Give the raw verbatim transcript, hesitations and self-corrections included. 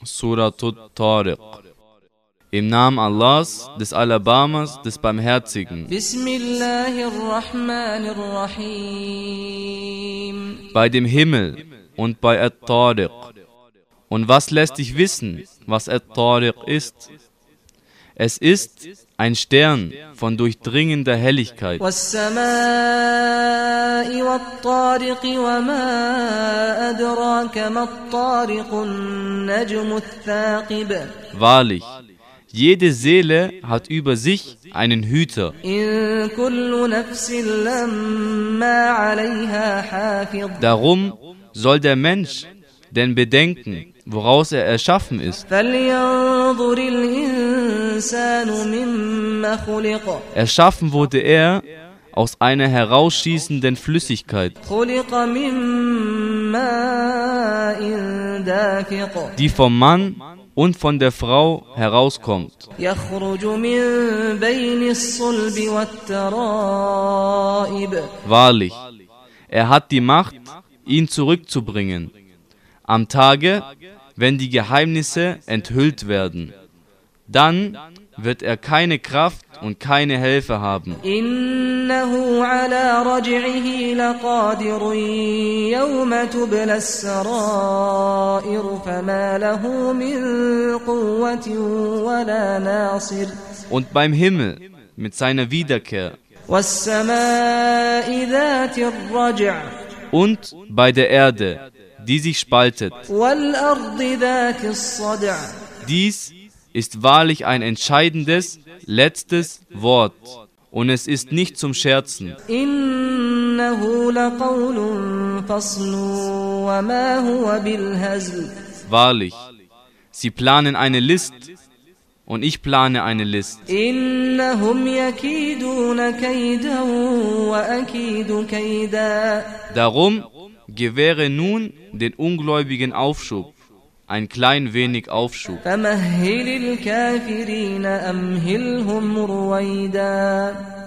Suratut Tariq. Im Namen Allahs, des Alabamas, des Barmherzigen. Bismillahirrahmanirrahim. Bei dem Himmel und bei At-Tariq. Und was lässt dich wissen, was At-Tariq ist? Es ist ein Stern von durchdringender Helligkeit. Wahrlich, jede Seele hat über sich einen Hüter. Darum soll der Mensch denn bedenken, woraus er erschaffen ist. Erschaffen wurde er aus einer herausschießenden Flüssigkeit, die vom Mann und von der Frau herauskommt. Wahrlich, er hat die Macht, ihn zurückzubringen, am Tage, wenn die Geheimnisse enthüllt werden. Dann wird er keine Kraft und keine Hilfe haben. Und beim Himmel mit seiner Wiederkehr und bei der Erde, die sich spaltet. Dies ist wahrlich ein entscheidendes, letztes Wort, und es ist nicht zum Scherzen. Wahrlich, sie planen eine List, und ich plane eine List. Darum gewähre nun den Ungläubigen Aufschub, ein klein wenig Aufschub. فَمَهِّلِ الْكَافِرِينَ أَمْهِلْهُمْ رُوَيْدًا